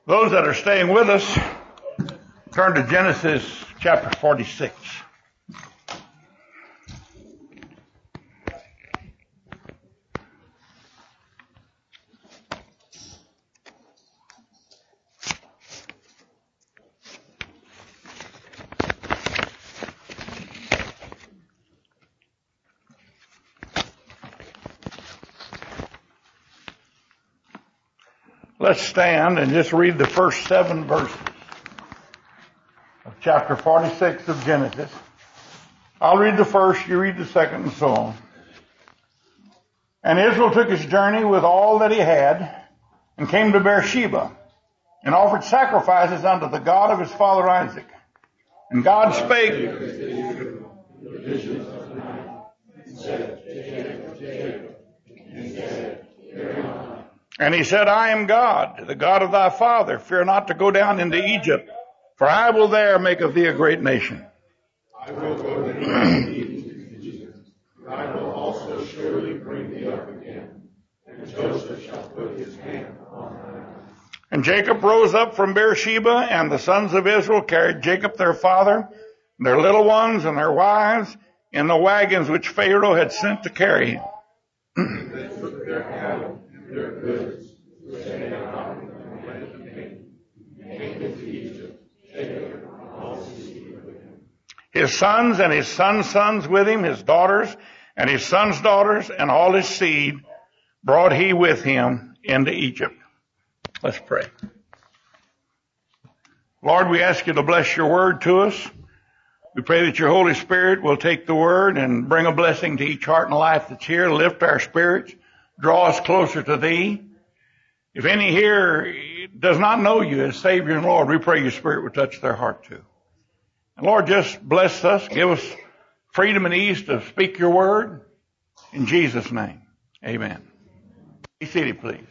Those that are staying with us, turn to Genesis chapter 46. Let's stand and just read the first 7 verses of chapter 46 of Genesis. I'll read the first, you read the second, and so on. And Israel took his journey with all that he had, and came to Beersheba, and offered sacrifices unto the God of his father Isaac. And God spake, and he said, I am God, the God of thy father. Fear not to go down into Egypt, for I will there make of thee a great nation. I will go down into Egypt, and I will also surely bring thee up again, and Joseph shall put his hand upon thine eyes. And Jacob rose up from Beersheba, and the sons of Israel carried Jacob their father, their little ones and their wives, in the wagons which Pharaoh had sent to carry him. And they took their cattle and their goods, which they had gotten from the land of Canaan, and came into Egypt, Jacob and all his seed with him. His sons and his sons' sons with him, his daughters and his sons' daughters, and all his seed brought he with him into Egypt. Let's pray. Lord, we ask you to bless your word to us. We pray that your Holy Spirit will take the word and bring a blessing to each heart and life that's here, lift our spirits, draw us closer to thee. If any here does not know you as Savior and Lord, we pray your Spirit will touch their heart too. And Lord, just bless us, give us freedom and ease to speak your word. In Jesus' name, amen. Be seated, please.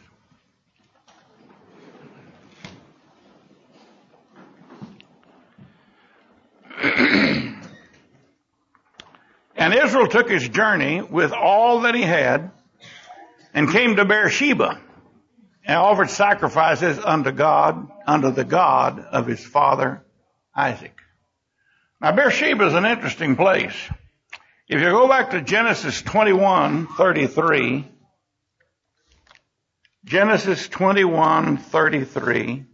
And Israel took his journey with all that he had, and came to Beersheba, and offered sacrifices unto God, unto the God of his father Isaac. Now Beersheba is an interesting place. If you go back to Genesis 21:33, Genesis 21:33,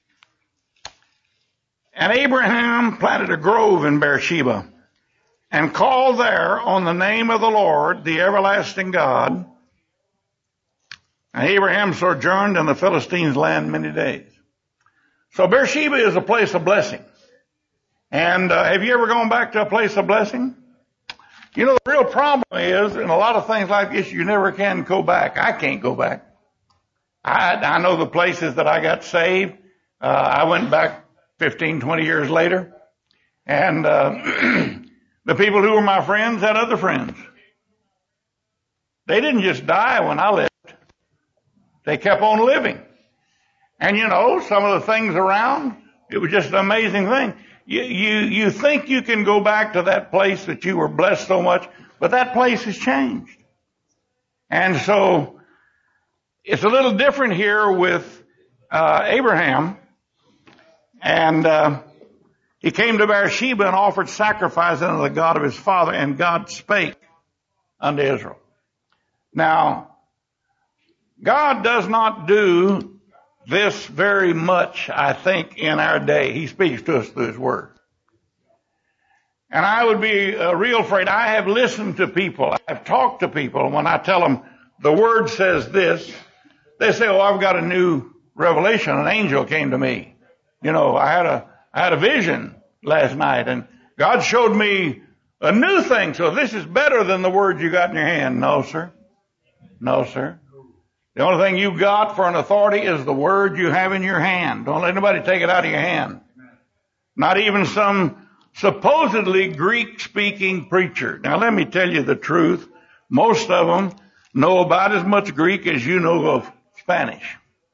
and Abraham planted a grove in Beersheba, and called there on the name of the Lord, the everlasting God. And Abraham sojourned in the Philistines' land many days. So Beersheba is a place of blessing. And have you ever gone back to a place of blessing? You know, the real problem is, in a lot of things like this, you never can go back. I can't go back. I know the places that I got saved. I went back 15, 20 years later. And the people who were my friends had other friends. They didn't just die when I left. They kept on living. And you know, some of the things around, it was just an amazing thing. You think you can go back to that place that you were blessed so much, but that place has changed. And so, it's a little different here with Abraham. And he came to Beersheba and offered sacrifice unto the God of his father, and God spake unto Israel. Now, God does not do this very much, I think, in our day. He speaks to us through his word. And I would be real afraid. I have listened to people, I've talked to people, and when I tell them the word says this, they say, oh, I've got a new revelation. An angel came to me. You know, I had a vision last night, and God showed me a new thing, so this is better than the word you got in your hand. No, sir. No, sir. The only thing you got for an authority is the word you have in your hand. Don't let anybody take it out of your hand. Not even some supposedly Greek-speaking preacher. Now, let me tell you the truth. Most of them know about as much Greek as you know of Spanish.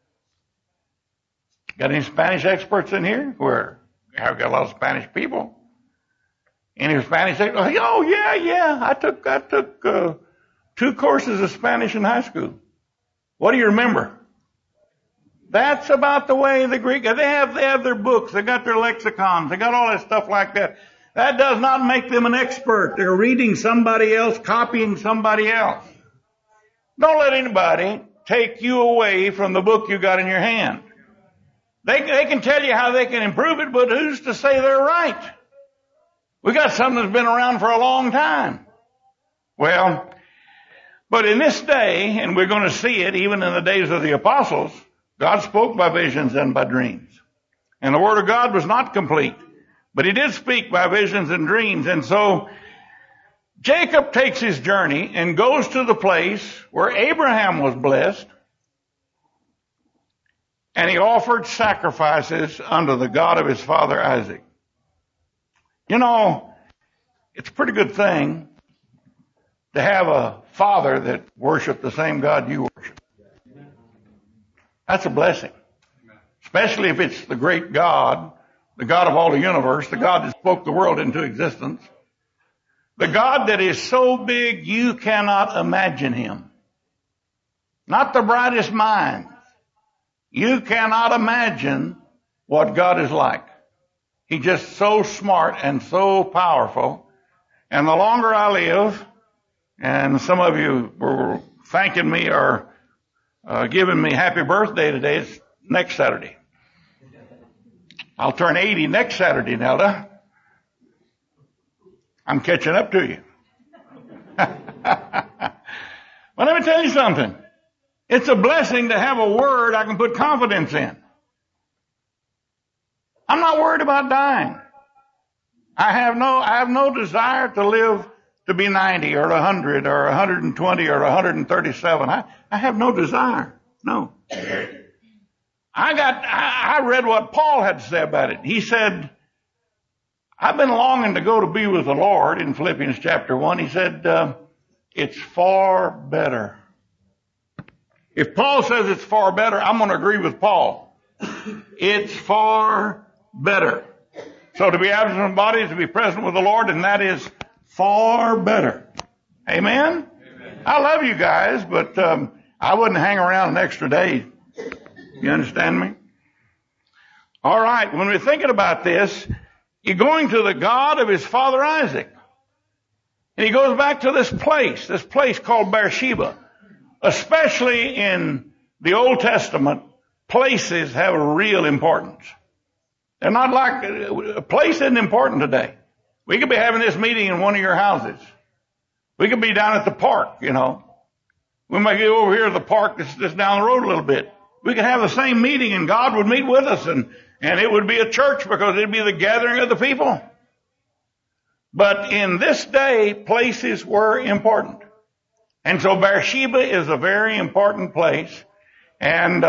Got any Spanish experts in here? I've got a lot of Spanish people. Any Spanish experts? Oh, yeah. I took 2 courses of Spanish in high school. What do you remember? That's about the way the Greek, they have their books, they got their lexicons, they got all that stuff like that. That does not make them an expert. They're reading somebody else, copying somebody else. Don't let anybody take you away from the book you got in your hand. They can tell you how they can improve it, but who's to say they're right? We got something that's been around for a long time. Well, but in this day, and we're going to see it even in the days of the apostles, God spoke by visions and by dreams. And the Word of God was not complete, but He did speak by visions and dreams. And so Jacob takes his journey and goes to the place where Abraham was blessed, and he offered sacrifices unto the God of his father Isaac. You know, it's a pretty good thing to have a father that worshiped the same God you worship. That's a blessing. Especially if it's the great God, the God of all the universe, the God that spoke the world into existence. The God that is so big you cannot imagine Him. Not the brightest minds. You cannot imagine what God is like. He's just so smart and so powerful. And the longer I live, and some of you were thanking me or giving me happy birthday today, it's next Saturday. I'll turn 80 next Saturday, Nelda. I'm catching up to you. Well, let me tell you something. It's a blessing to have a word I can put confidence in. I'm not worried about dying. I have no desire to live to be 90 or 100 or 120 or 137. I have no desire. No. I read what Paul had to say about it. He said, I've been longing to go to be with the Lord in Philippians chapter 1. He said, it's far better. If Paul says it's far better, I'm going to agree with Paul. It's far better. So to be absent from the body is to be present with the Lord, and that is far better. Amen? Amen. I love you guys, but I wouldn't hang around an extra day. You understand me? All right, when we're thinking about this, you're going to the God of his father Isaac. And he goes back to this place called Beersheba. Especially in the Old Testament, places have a real importance. They're not like, a place isn't important today. We could be having this meeting in one of your houses. We could be down at the park, you know. We might get over here to the park that's down the road a little bit. We could have the same meeting and God would meet with us and it would be a church because it'd be the gathering of the people. But in this day, places were important. And so Beersheba is a very important place. And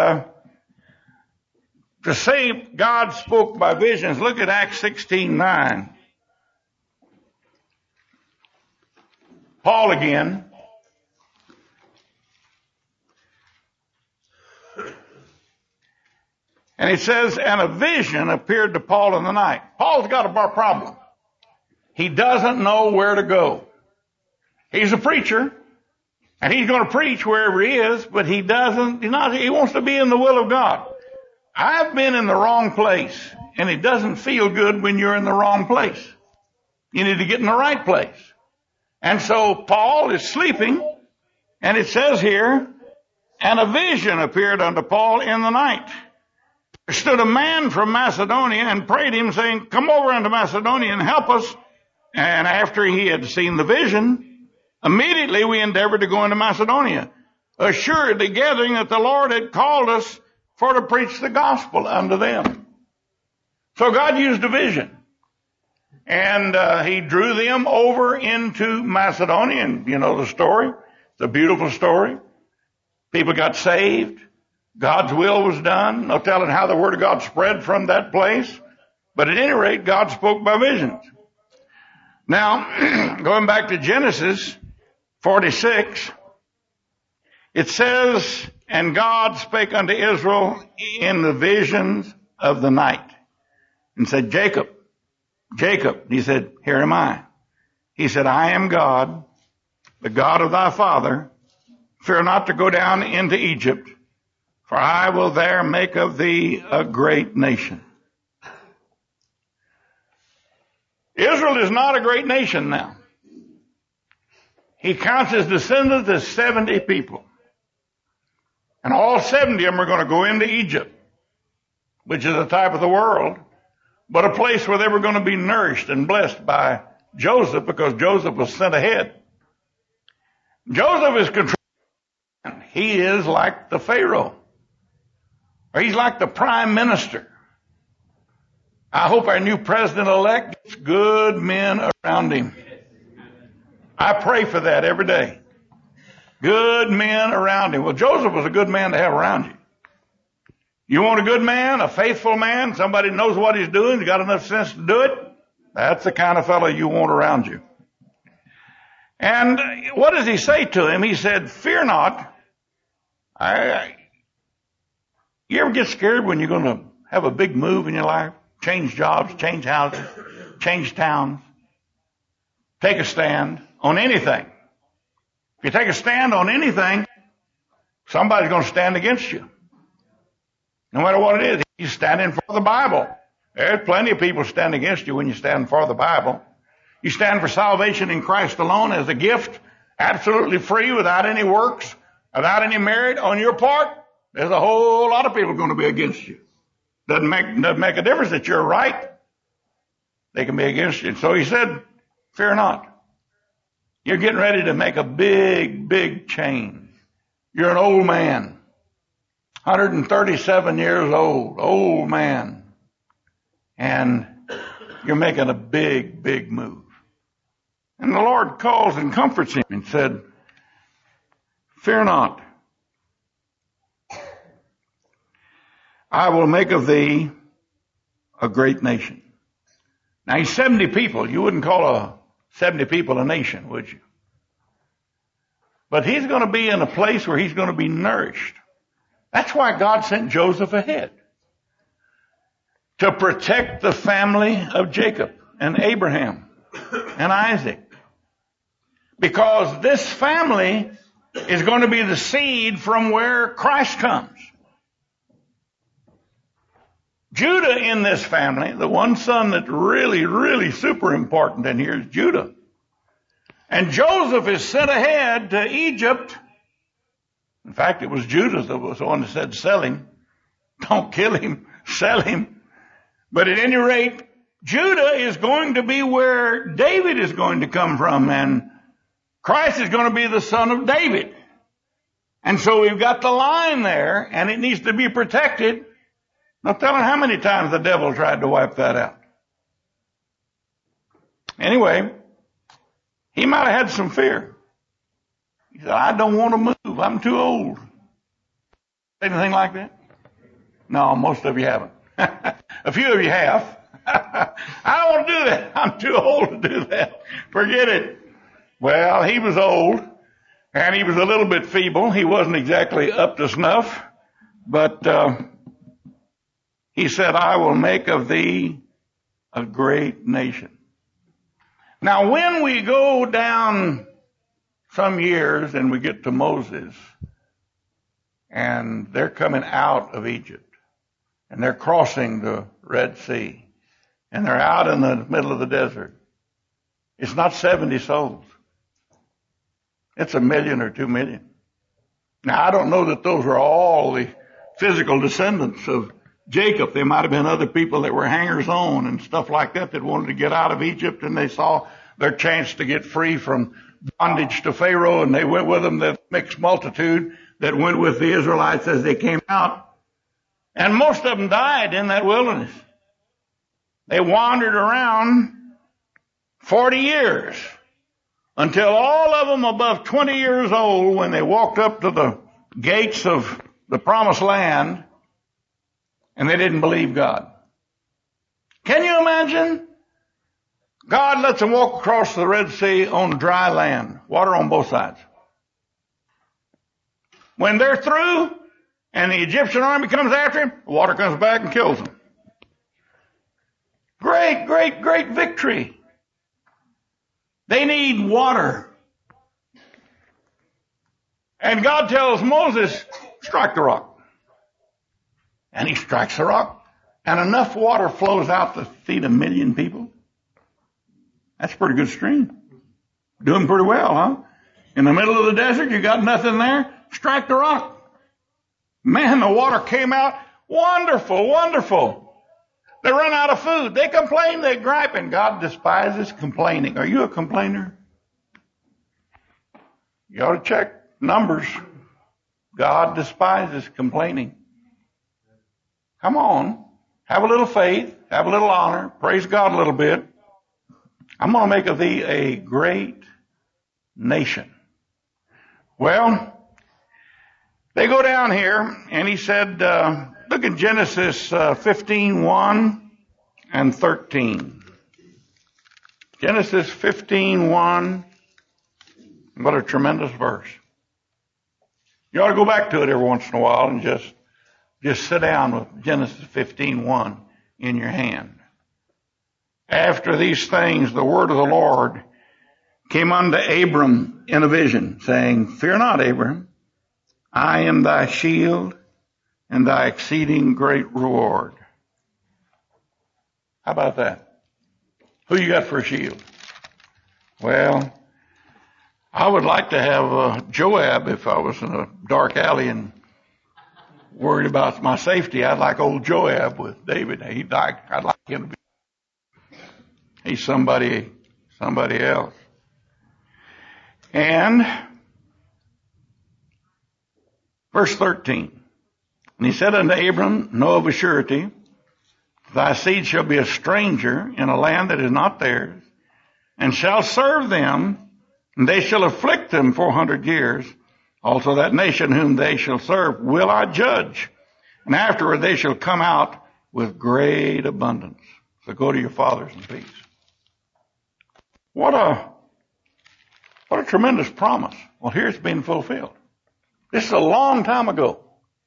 to say God spoke by visions, look at Acts 16:9. Paul again. And it says, and a vision appeared to Paul in the night. Paul's got a problem. He doesn't know where to go. He's a preacher. And he's going to preach wherever he is, but he wants to be in the will of God. I've been in the wrong place, and it doesn't feel good when you're in the wrong place. You need to get in the right place. And so Paul is sleeping, and it says here, and a vision appeared unto Paul in the night. There stood a man from Macedonia and prayed him, saying, come over unto Macedonia and help us. And after he had seen the vision, immediately we endeavored to go into Macedonia, assuredly gathering that the Lord had called us for to preach the gospel unto them. So God used a vision. And he drew them over into Macedonia. And you know the story. It's a beautiful story. People got saved. God's will was done. No telling how the word of God spread from that place. But at any rate, God spoke by visions. Now, going back to Genesis 46, it says, and God spake unto Israel in the visions of the night, and said, Jacob, Jacob. He said, here am I. He said, I am God, the God of thy father. Fear not to go down into Egypt, For I will there make of thee a great nation. Israel is not a great nation now. He counts his descendants as 70 people. And all 70 of them are going to go into Egypt, which is a type of the world, but a place where they were going to be nourished and blessed by Joseph, because Joseph was sent ahead. Joseph is controlling. He is like the Pharaoh, or he's like the prime minister. I hope our new president-elect gets good men around him. I pray for that every day. Good men around him. Well, Joseph was a good man to have around you. You want a good man, a faithful man, somebody who knows what he's doing, he's got enough sense to do it? That's the kind of fellow you want around you. And what does he say to him? He said, fear not. You ever get scared when you're going to have a big move in your life? Change jobs, change houses, change towns. Take a stand on anything. If you take a stand on anything, somebody's going to stand against you. No matter what it is, you're standing for the Bible. There's plenty of people stand against you when you stand for the Bible. You stand for salvation in Christ alone as a gift, absolutely free, without any works, without any merit on your part. There's a whole lot of people going to be against you. Doesn't make a difference that you're right. They can be against you. So he said, fear not. You're getting ready to make a big, big change. You're an old man, 137 years old man. And you're making a big, big move. And the Lord calls and comforts him and said, fear not. I will make of thee a great nation. Now he's 70 people. You wouldn't call 70 people a nation, would you? But he's going to be in a place where he's going to be nourished. That's why God sent Joseph ahead. To protect the family of Jacob and Abraham and Isaac. Because this family is going to be the seed from where Christ comes. Judah in this family, the one son that's really, really super important in here is Judah. And Joseph is sent ahead to Egypt. In fact, it was Judah that was the one that said, sell him. Don't kill him, sell him. But at any rate, Judah is going to be where David is going to come from, and Christ is going to be the son of David. And so we've got the line there, and it needs to be protected. No telling how many times the devil tried to wipe that out. Anyway, he might have had some fear. He said, I don't want to move. I'm too old. Anything like that? No, most of you haven't. A few of you have. I don't want to do that. I'm too old to do that. Forget it. Well, he was old, and he was a little bit feeble. He wasn't exactly up to snuff, but he said, I will make of thee a great nation. Now, when we go down some years and we get to Moses, and they're coming out of Egypt, and they're crossing the Red Sea, and they're out in the middle of the desert, it's not 70 souls. It's 1 million or 2 million. Now, I don't know that those are all the physical descendants of Jacob. There might have been other people that were hangers-on and stuff like that that wanted to get out of Egypt, and they saw their chance to get free from bondage to Pharaoh, and they went with them, the mixed multitude that went with the Israelites as they came out. And most of them died in that wilderness. They wandered around 40 years until all of them above 20 years old, when they walked up to the gates of the promised land, and they didn't believe God. Can you imagine? God lets them walk across the Red Sea on dry land, water on both sides. When they're through and the Egyptian army comes after him, the water comes back and kills them. Great, great, great victory. They need water. And God tells Moses, strike the rock. And he strikes the rock, and enough water flows out to feed 1 million people. That's a pretty good stream. Doing pretty well, huh? In the middle of the desert, you got nothing there, strike the rock. Man, the water came out. Wonderful, wonderful. They run out of food. They complain, they gripe, and God despises complaining. Are you a complainer? You ought to check Numbers. God despises complaining. Come on. Have a little faith. Have a little honor. Praise God a little bit. I'm going to make of thee a great nation. Well, they go down here, and he said, look at Genesis 15:1 and 13. Genesis 15:1. What a tremendous verse. You ought to go back to it every once in a while and just sit down with Genesis 15:1 in your hand. After these things, the word of the Lord came unto Abram in a vision, saying, Fear not, Abram, I am thy shield and thy exceeding great reward. How about that? Who you got for a shield? Well, I would like to have Joab if I was in a dark alley and worried about my safety. I'd like old Joab with David. I'd like him to be. He's somebody else. And verse 13. And he said unto Abram, Know of a surety, thy seed shall be a stranger in a land that is not theirs, and shall serve them, and they shall afflict them 400 years. Also that nation whom they shall serve will I judge, and afterward they shall come out with great abundance. So go to your fathers in peace. What a tremendous promise. Well, here it's been fulfilled. This is a long time ago.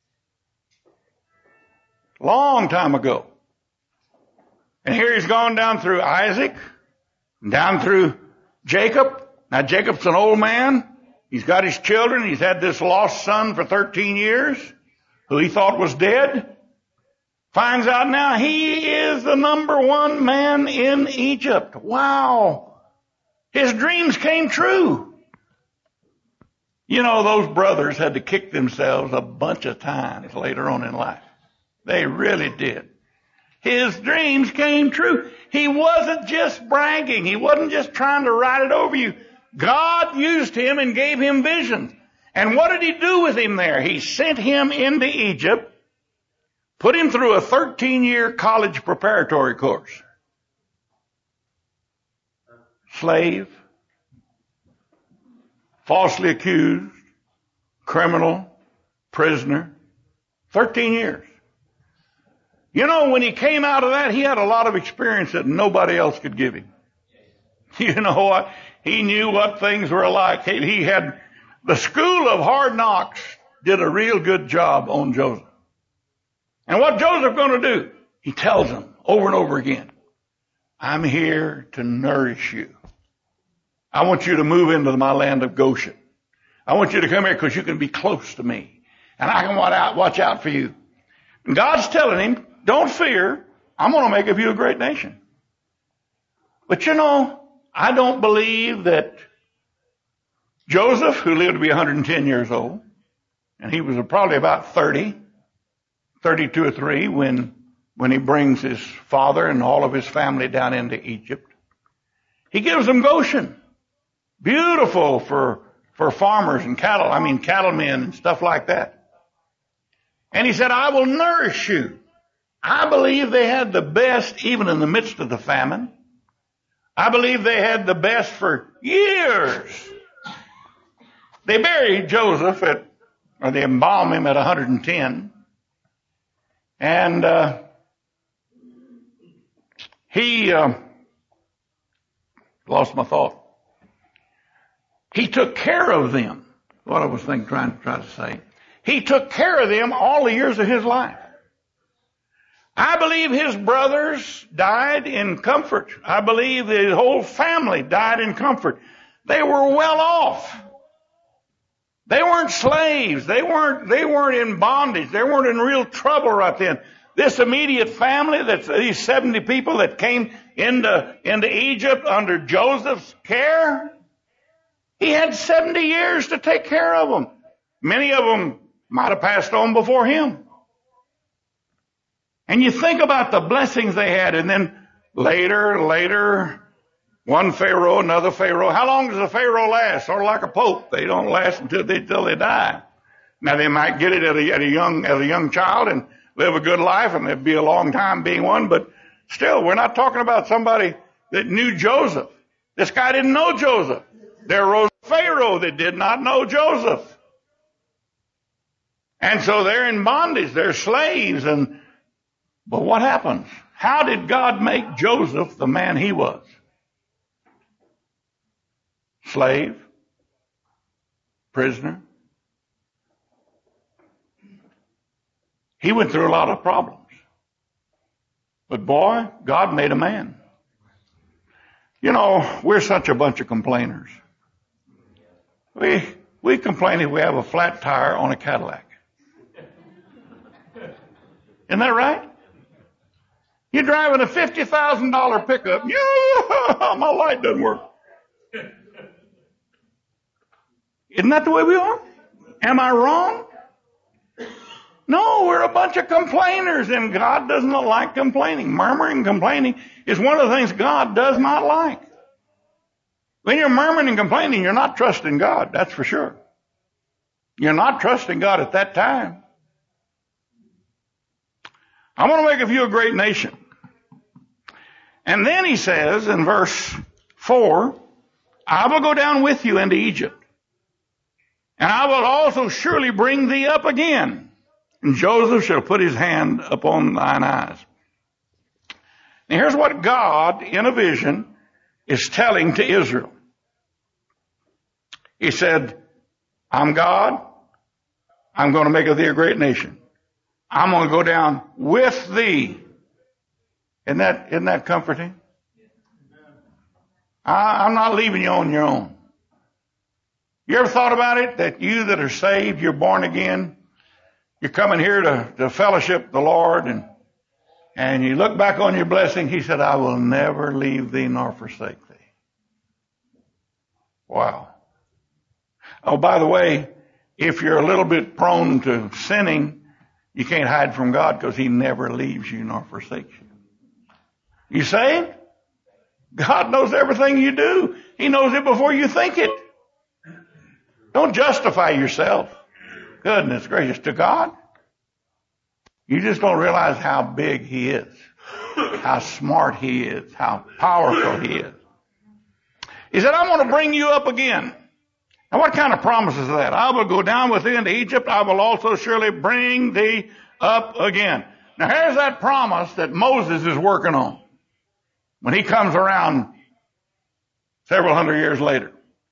Long time ago. And here he's gone down through Isaac, down through Jacob. Now Jacob's an old man. He's got his children. He's had this lost son for 13 years who he thought was dead. Finds out now he is the number one man in Egypt. Wow. His dreams came true. You know, those brothers had to kick themselves a bunch of times later on in life. They really did. His dreams came true. He wasn't just bragging. He wasn't just trying to write it over you. God used him and gave him visions. And what did he do with him there? He sent him into Egypt, put him through a 13-year college preparatory course. Slave, falsely accused, criminal, prisoner, 13 years. You know, when he came out of that, he had a lot of experience that nobody else could give him. You know what? He knew what things were like. He had the school of hard knocks did a real good job on Joseph. And what Joseph going to do? He tells them over and over again, I'm here to nourish you. I want you to move into my land of Goshen. I want you to come here because you can be close to me. And I can watch out for you. And God's telling him, don't fear. I'm going to make of you a great nation. But you know, I don't believe that Joseph, who lived to be 110 years old, and he was probably about 32 or 3 when he brings his father and all of his family down into Egypt. He gives them Goshen. Beautiful for farmers and cattlemen and stuff like that. And he said, I will nourish you. I believe they had the best even in the midst of the famine. I believe they had the best for years. They buried Joseph they embalmed him at 110. And he lost my thought. He took care of them. What I was trying to say. He took care of them all the years of his life. I believe his brothers died in comfort. I believe his whole family died in comfort. They were well off. They weren't slaves. They weren't in bondage. They weren't in real trouble right then. This immediate family, these 70 people that came into Egypt under Joseph's care, he had 70 years to take care of them. Many of them might have passed on before him. And you think about the blessings they had, and then later, one Pharaoh, another Pharaoh. How long does a Pharaoh last? Sort of like a pope. They don't last until they die. Now they might get it as a young child and live a good life, and it'd be a long time being one, but still, we're not talking about somebody that knew Joseph. This guy didn't know Joseph. There arose a Pharaoh that did not know Joseph. And so they're in bondage, they're slaves, but what happens? How did God make Joseph the man he was? Slave, prisoner. He went through a lot of problems. But boy, God made a man. You know, we're such a bunch of complainers. We complain if we have a flat tire on a Cadillac. Isn't that right? You're driving a $50,000 pickup. Yeah, my light doesn't work. Isn't that the way we are? Am I wrong? No, we're a bunch of complainers, and God does not like complaining. Murmuring and complaining is one of the things God does not like. When you're murmuring and complaining, you're not trusting God, that's for sure. You're not trusting God at that time. I want to make of you a great nation. And then he says in verse 4, I will go down with you into Egypt, and I will also surely bring thee up again. And Joseph shall put his hand upon thine eyes. Now here's what God, in a vision, is telling to Israel. He said, I'm God. I'm going to make of thee a great nation. I'm going to go down with thee. Isn't that comforting? I'm not leaving you on your own. You ever thought about it? That you that are saved, you're born again, you're coming here to fellowship the Lord, and you look back on your blessing. He said, I will never leave thee nor forsake thee. Wow. Oh, by the way, if you're a little bit prone to sinning, you can't hide from God because he never leaves you nor forsakes you. You saved? God knows everything you do. He knows it before you think it. Don't justify yourself. Goodness gracious, to God. You just don't realize how big he is, how smart he is, how powerful he is. He said, I'm going to bring you up again. Now what kind of promise is that? I will go down with thee into Egypt. I will also surely bring thee up again. Now here's that promise that Moses is working on when he comes around several hundred years later.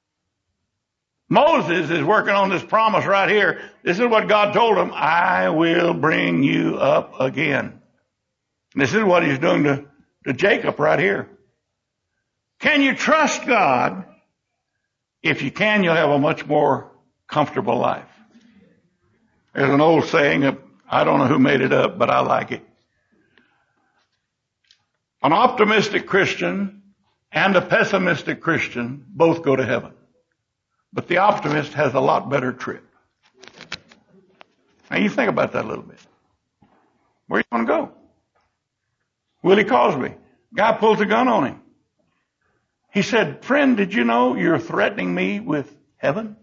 Moses is working on this promise right here. This is what God told him. I will bring you up again. And this is what he's doing to Jacob right here. Can you trust God? If you can, you'll have a much more comfortable life. There's an old saying, I don't know who made it up, but I like it. An optimistic Christian and a pessimistic Christian both go to heaven. But the optimist has a lot better trip. Now you think about that a little bit. Where you want to go? Willie Cosby. Guy pulls a gun on him. He said, friend, did you know you're threatening me with heaven?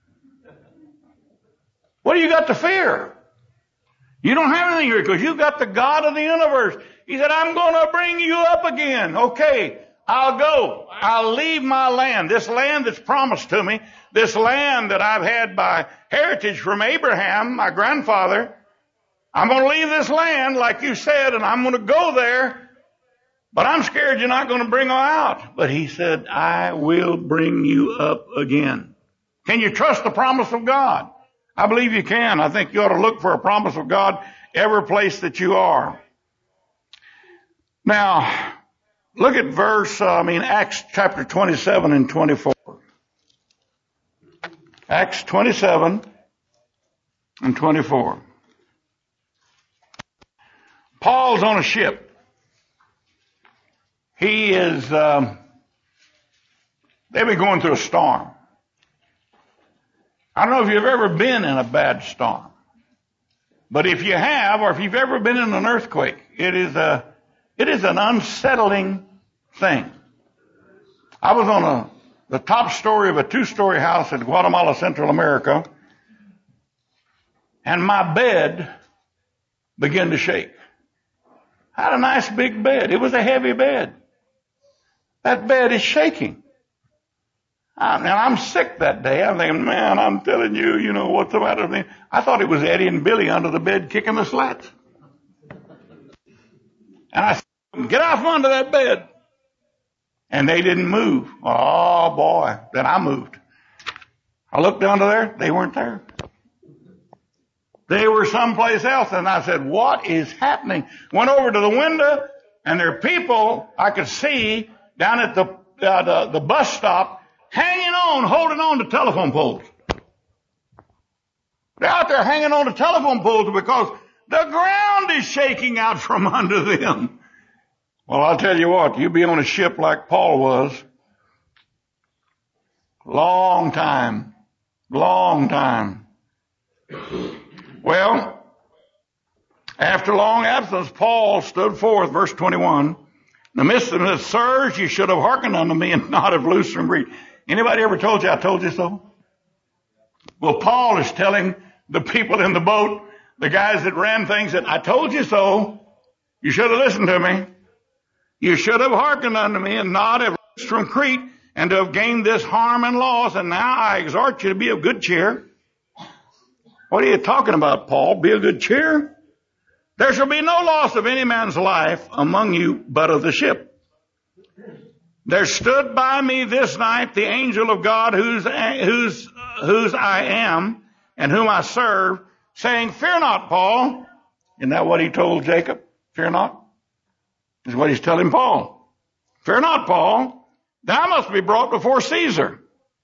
What do you got to fear? You don't have anything here because you've got the God of the universe. He said, I'm going to bring you up again. Okay, I'll go. I'll leave my land, this land that's promised to me, this land that I've had by heritage from Abraham, my grandfather. I'm going to leave this land, like you said, and I'm going to go there. But I'm scared you're not going to bring her out. But he said, I will bring you up again. Can you trust the promise of God? I believe you can. I think you ought to look for a promise of God every place that you are. Now, look at Acts chapter 27 and 24. Acts 27 and 24. Paul's on a ship. He is, they've been going through a storm. I don't know if you've ever been in a bad storm. But if you have, or if you've ever been in an earthquake, it is an unsettling thing. I was on the top story of a 2-story house in Guatemala, Central America, and my bed began to shake. I had a nice big bed. It was a heavy bed. That bed is shaking. And I'm sick that day. I'm thinking, man, I'm telling you, you know, what's the matter with me? I thought it was Eddie and Billy under the bed kicking the slats. And I said, get out from under that bed. And they didn't move. Oh, boy. Then I moved. I looked under there. They weren't there. They were someplace else. And I said, what is happening? Went over to the window, and there are people I could see down at the bus stop hanging on, holding on to telephone poles. They're out there hanging on to telephone poles because the ground is shaking out from under them. Well, I'll tell you what, you be on a ship like Paul was. Long time. Well, after long absence, Paul stood forth, verse 21. In the midst of them, sirs, you should have hearkened unto me and not have loosed from greed. Anybody ever told you I told you so? Well, Paul is telling the people in the boat, the guys that ran things, that I told you so. You should have listened to me. You should have hearkened unto me and not have loosed from Crete and to have gained this harm and loss. And now I exhort you to be of good cheer. What are you talking about, Paul? Be of good cheer? There shall be no loss of any man's life among you but of the ship. There stood by me this night the angel of God whose I am and whom I serve, saying, fear not, Paul. Isn't that what he told Jacob? Fear not. Is what he's telling Paul. Fear not, Paul. Thou must be brought before Caesar.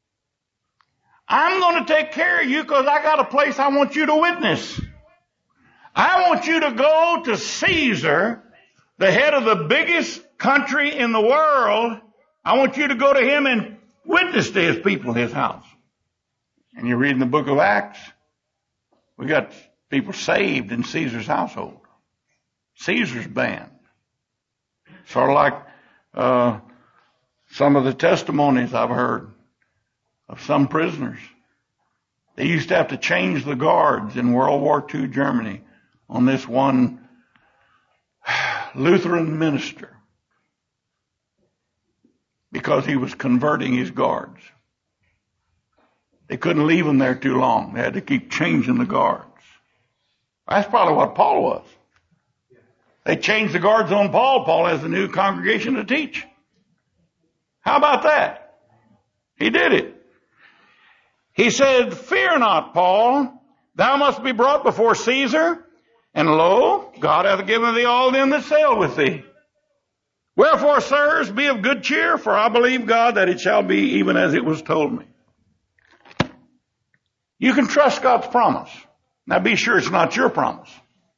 I'm going to take care of you because I got a place I want you to witness. I want you to go to Caesar, the head of the biggest country in the world. I want you to go to him and witness to his people, his house. And you read in the book of Acts, we got people saved in Caesar's household. Caesar's band. Sort of like some of the testimonies I've heard of some prisoners. They used to have to change the guards in World War II Germany on this one Lutheran minister because he was converting his guards. They couldn't leave them there too long. They had to keep changing the guards. That's probably what Paul was. They changed the guards on Paul. Paul has a new congregation to teach. How about that? He did it. He said, fear not, Paul. Thou must be brought before Caesar. And lo, God hath given thee all them that sail with thee. Wherefore, sirs, be of good cheer, for I believe God that it shall be even as it was told me. You can trust God's promise. Now be sure it's not your promise.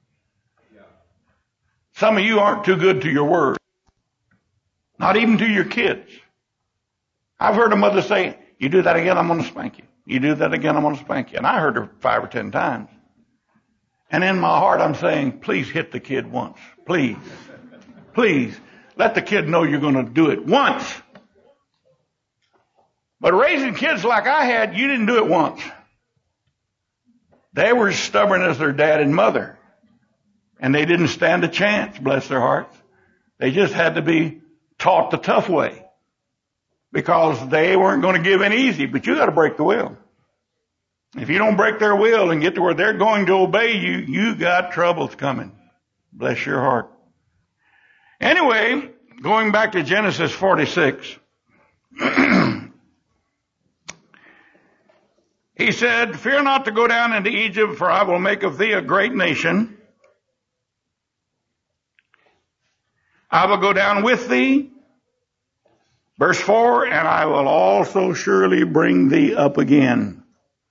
Some of you aren't too good to your word. Not even to your kids. I've heard a mother say, you do that again, I'm going to spank you. You do that again, I'm going to spank you. And I heard her 5 or 10 times. And in my heart, I'm saying, please hit the kid once. Please. Please. Let the kid know you're going to do it once. But raising kids like I had, you didn't do it once. They were as stubborn as their dad and mother. And they didn't stand a chance, bless their hearts. They just had to be taught the tough way. Because they weren't going to give in easy, but you got to break the will. If you don't break their will and get to where they're going to obey you, you got troubles coming. Bless your heart. Anyway, going back to Genesis 46. He said, fear not to go down into Egypt, for I will make of thee a great nation. I will go down with thee. Verse 4, and I will also surely bring thee up again.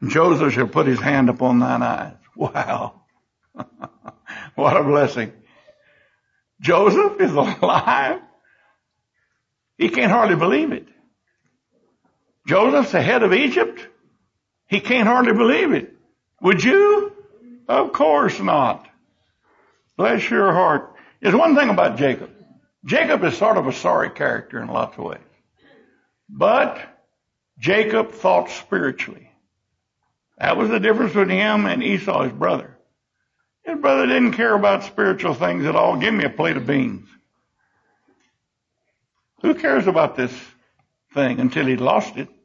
Joseph shall put his hand upon thine eyes. Wow. What a blessing. Joseph is alive. He can't hardly believe it. Joseph's the head of Egypt. He can't hardly believe it. Would you? Of course not. Bless your heart. There's one thing about Jacob. Jacob is sort of a sorry character in lots of ways. But Jacob thought spiritually. That was the difference between him and Esau, his brother. His brother didn't care about spiritual things at all. Give me a plate of beans. Who cares about this thing until he lost it?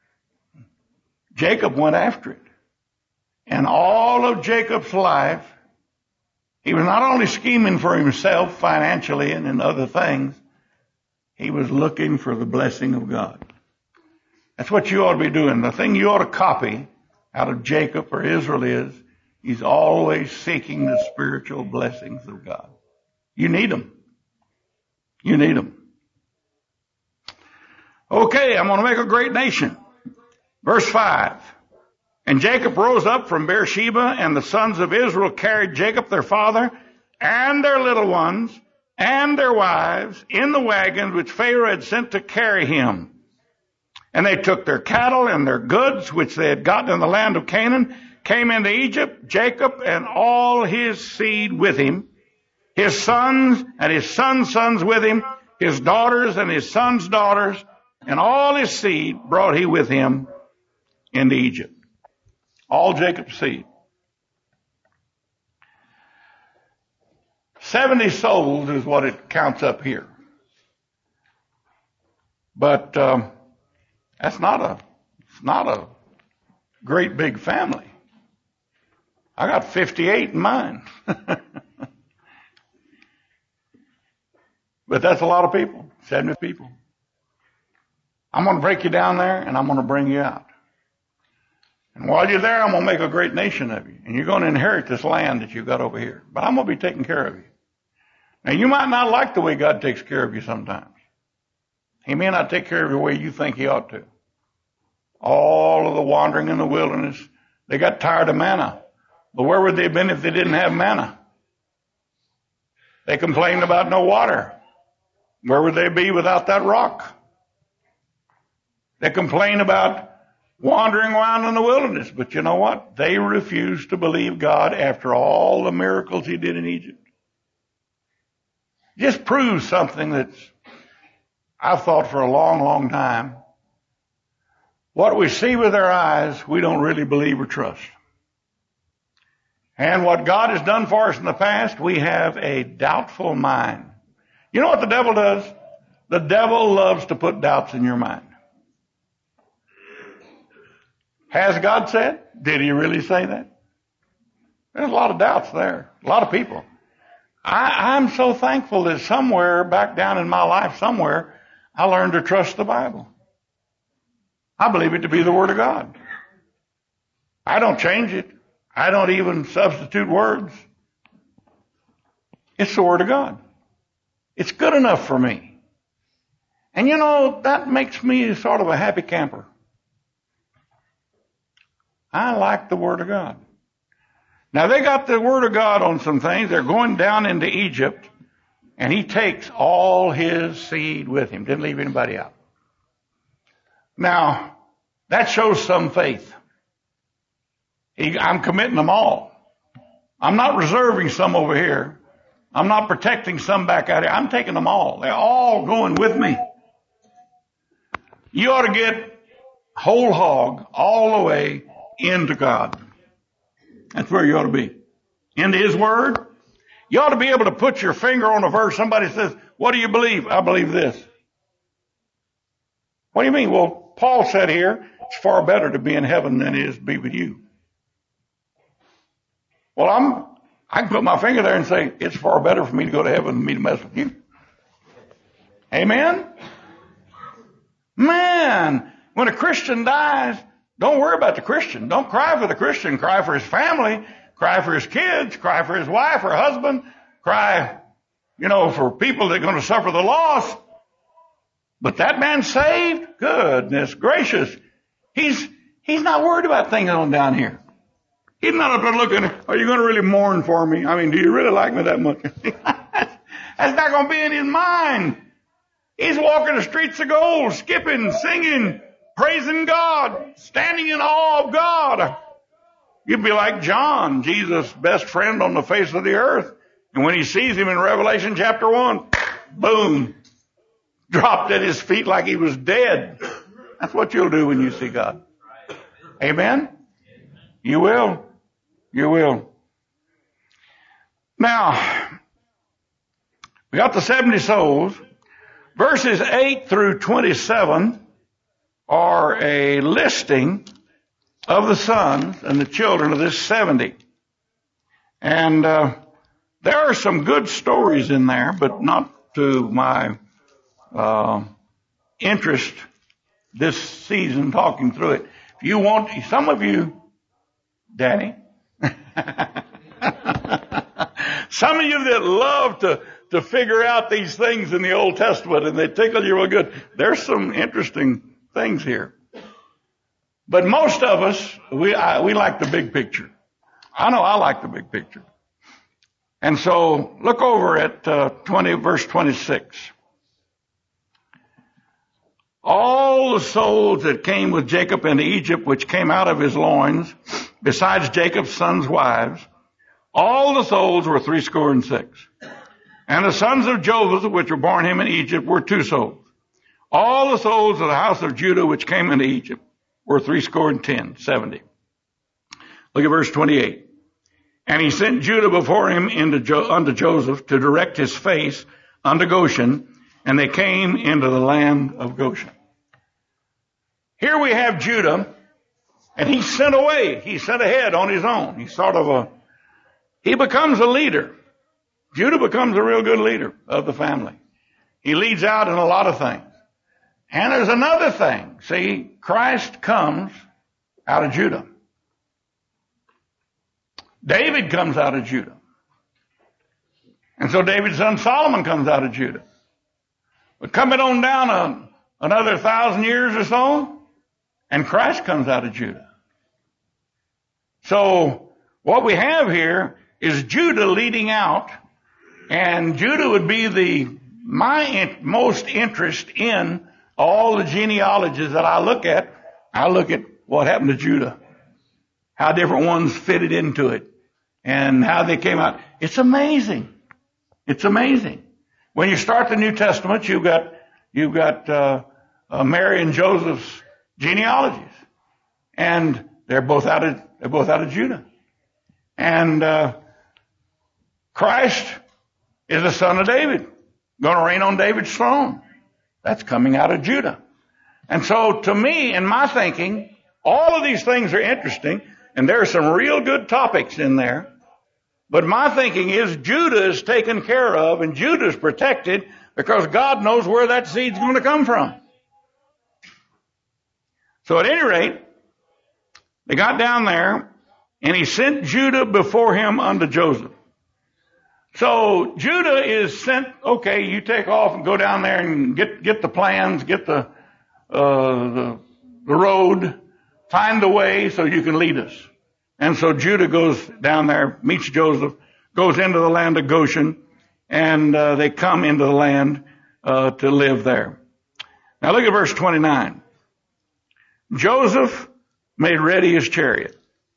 Jacob went after it. And all of Jacob's life, he was not only scheming for himself financially and in other things, he was looking for the blessing of God. That's what you ought to be doing. The thing you ought to copy out of Jacob or Israel is, he's always seeking the spiritual blessings of God. You need them. You need them. Okay, I'm going to make a great nation. Verse 5. And Jacob rose up from Beersheba, and the sons of Israel carried Jacob their father and their little ones and their wives in the wagons which Pharaoh had sent to carry him. And they took their cattle and their goods, which they had gotten in the land of Canaan, came into Egypt, Jacob and all his seed with him, his sons and his sons' sons with him, his daughters and his sons' daughters, and all his seed brought he with him into Egypt. All Jacob's seed. 70 souls is what it counts up here. But it's not a great big family. I got 58 in mine. But that's a lot of people, 70 people. I'm going to break you down there and I'm going to bring you out. And while you're there, I'm going to make a great nation of you. And you're going to inherit this land that you've got over here. But I'm going to be taking care of you. Now, you might not like the way God takes care of you sometimes. He may not take care of you the way you think he ought to. All of the wandering in the wilderness, they got tired of manna. But where would they have been if they didn't have manna? They complained about no water. Where would they be without that rock? They complained about wandering around in the wilderness. But you know what? They refused to believe God after all the miracles he did in Egypt. Just proves something that I've thought for a long, long time. What we see with our eyes, we don't really believe or trust. And what God has done for us in the past, we have a doubtful mind. You know what the devil does? The devil loves to put doubts in your mind. Has God said? Did he really say that? There's a lot of doubts there. A lot of people. I'm so thankful that somewhere back down in my life somewhere, I learned to trust the Bible. I believe it to be the Word of God. I don't change it. I don't even substitute words. It's the Word of God. It's good enough for me. And you know, that makes me sort of a happy camper. I like the Word of God. Now they got the Word of God on some things. They're going down into Egypt, and he takes all his seed with him. Didn't leave anybody out. Now, that shows some faith. I'm committing them all. I'm not reserving some over here. I'm not protecting some back out here. I'm taking them all. They're all going with me. You ought to get whole hog all the way into God. That's where you ought to be. Into his word. You ought to be able to put your finger on a verse. Somebody says, what do you believe? I believe this. What do you mean? Well, Paul said here, it's far better to be in heaven than it is to be with you. Well, I can put my finger there and say, it's far better for me to go to heaven than me to mess with you. Amen? Man, when a Christian dies, don't worry about the Christian. Don't cry for the Christian. Cry for his family. Cry for his kids. Cry for his wife or husband. Cry, for people that are going to suffer the loss. But that man saved? Goodness gracious. He's He's not worried about things on down here. He's not up there looking, are you going to really mourn for me? I mean, do you really like me that much? That's not going to be in his mind. He's walking the streets of gold, skipping, singing, praising God, standing in awe of God. You'd be like John, Jesus' best friend on the face of the earth. And when he sees him in Revelation chapter 1, boom, dropped at his feet like he was dead. That's what you'll do when you see God. Amen? You will. You will. Now, we got the 70 souls. Verses 8 through 27 are a listing of the sons and the children of this 70. And there are some good stories in there, but not to my interest this season talking through it. If you want, some of you, Danny, some of you that love to figure out these things in the Old Testament and they tickle you real good, there's some interesting things here. But most of us, we like the big picture. I know I like the big picture. And so look over at verse 26. All the souls that came with Jacob into Egypt, which came out of his loins, besides Jacob's sons' wives, all the souls were 66. And the sons of Joseph, which were born him in Egypt, were 2 souls. All the souls of the house of Judah, which came into Egypt, were 70. Look at verse 28. And he sent Judah before him unto Joseph to direct his face unto Goshen, and they came into the land of Goshen. Here we have Judah, and he's sent away. He's sent ahead on his own. He becomes a leader. Judah becomes a real good leader of the family. He leads out in a lot of things. And there's another thing. See, Christ comes out of Judah. David comes out of Judah. And so David's son Solomon comes out of Judah. But coming on down another 1,000 years or so, and Christ comes out of Judah. So what we have here is Judah leading out, and Judah would be my most interest in all the genealogies that I look at. I look at what happened to Judah, how different ones fitted into it, and how they came out. It's amazing. It's amazing. When you start the New Testament, you've got Mary and Joseph's genealogies, and they're both out of Judah. And Christ is the son of David, going to reign on David's throne. That's coming out of Judah. And so to me, in my thinking, all of these things are interesting, and there are some real good topics in there. But my thinking is Judah is taken care of, and Judah is protected because God knows where that seed's going to come from. So at any rate, they got down there, and he sent Judah before him unto Joseph. So Judah is sent, okay, you take off and go down there and get the plans, get the road, find the way so you can lead us. And so Judah goes down there, meets Joseph, goes into the land of Goshen, and they come into the land to live there. Now look at verse 29. Joseph made ready his chariot.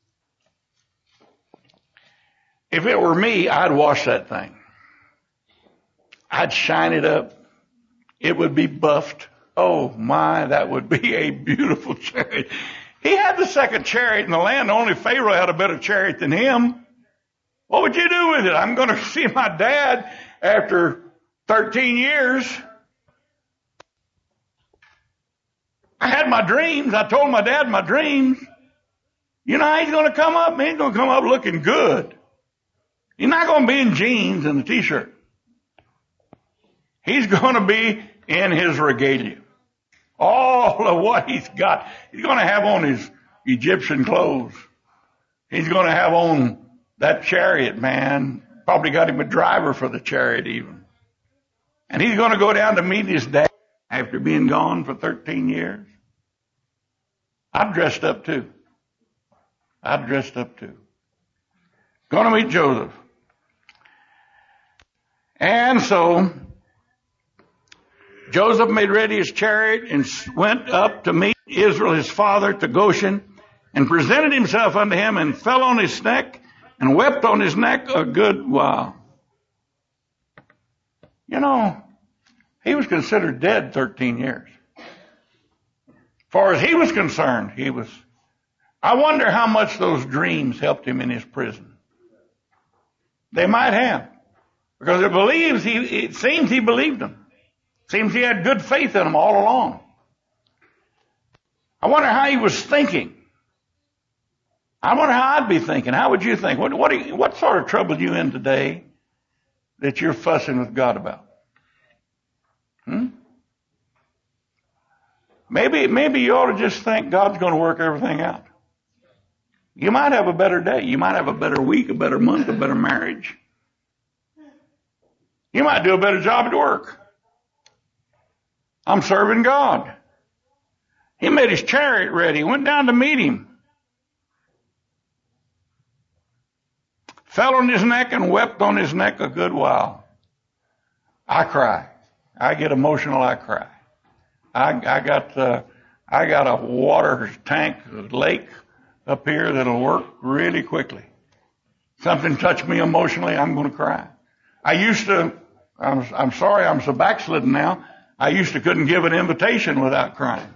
If it were me, I'd wash that thing. I'd shine it up. It would be buffed. Oh my, that would be a beautiful chariot. He had the second chariot in the land. Only Pharaoh had a better chariot than him. What would you do with it? I'm going to see my dad after 13 years. I had my dreams. I told my dad my dreams. You know how he's going to come up? He's going to come up looking good. He's not going to be in jeans and a t-shirt. He's going to be in his regalia. All of what he's got. He's going to have on his Egyptian clothes. He's going to have on that chariot, man. Probably got him a driver for the chariot even. And he's going to go down to meet his dad after being gone for 13 years. I've dressed up too. I've dressed up too. Going to meet Joseph. And so Joseph made ready his chariot and went up to meet Israel his father to Goshen, and presented himself unto him, and fell on his neck and wept on his neck a good while. You know, he was considered dead 13 years. As far as he was concerned, I wonder how much those dreams helped him in his prison. They might have. Because it seems he believed them. It seems he had good faith in them all along. I wonder how he was thinking. I wonder how I'd be thinking. How would you think? What sort of trouble are you in today that you're fussing with God about? Maybe you ought to just think God's going to work everything out. You might have a better day. You might have a better week, a better month, a better marriage. You might do a better job at work. I'm serving God. He made his chariot ready, went down to meet him. Fell on his neck and wept on his neck a good while. I cry. I get emotional, I cry. I got a water tank, a lake up here that'll work really quickly. Something touched me emotionally, I'm going to cry. I'm sorry I'm so backslidden now. I used to couldn't give an invitation without crying.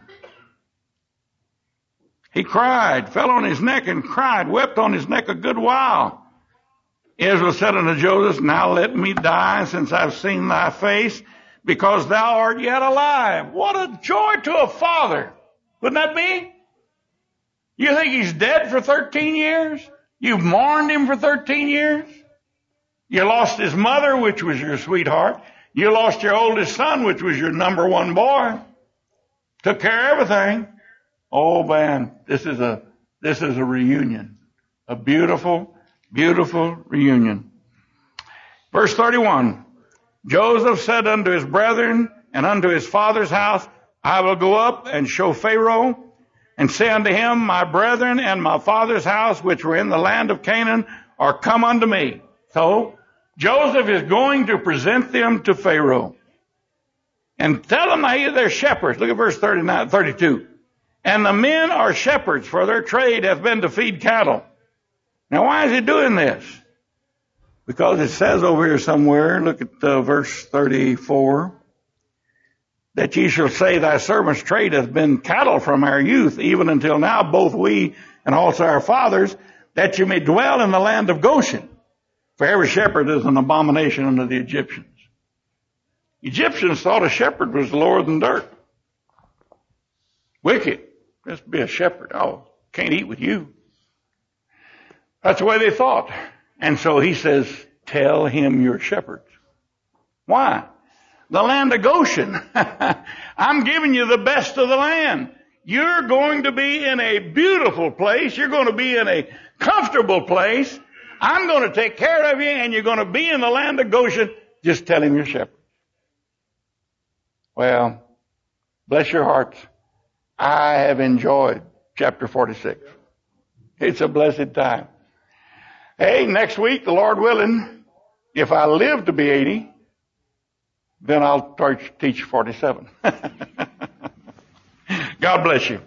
He cried, fell on his neck and cried, wept on his neck a good while. Israel said unto Joseph, now let me die, since I've seen thy face, because thou art yet alive. What a joy to a father. Wouldn't that be? You think he's dead for 13 years? You've mourned him for 13 years? You lost his mother, which was your sweetheart. You lost your oldest son, which was your number one boy. Took care of everything. Oh man, this is a reunion. A beautiful, beautiful reunion. Verse 31. Joseph said unto his brethren and unto his father's house, I will go up and show Pharaoh, and say unto him, my brethren and my father's house, which were in the land of Canaan, are come unto me. So Joseph is going to present them to Pharaoh and tell them they're shepherds. Look at verse 32. And the men are shepherds, for their trade hath been to feed cattle. Now why is he doing this? Because it says over here somewhere, look at verse 34, that ye shall say, thy servant's trade hath been cattle from our youth, even until now, both we and also our fathers, that you may dwell in the land of Goshen. For every shepherd is an abomination unto the Egyptians. Egyptians thought a shepherd was lower than dirt. Wicked. Just be a shepherd. Oh, can't eat with you. That's the way they thought. And so he says, tell him you're shepherds. Why? The land of Goshen. I'm giving you the best of the land. You're going to be in a beautiful place. You're going to be in a comfortable place. I'm going to take care of you, and you're going to be in the land of Goshen. Just tell him you're shepherds. Well, bless your hearts. I have enjoyed chapter 46. It's a blessed time. Hey, next week, the Lord willing, if I live to be 80, then I'll teach 47. God bless you.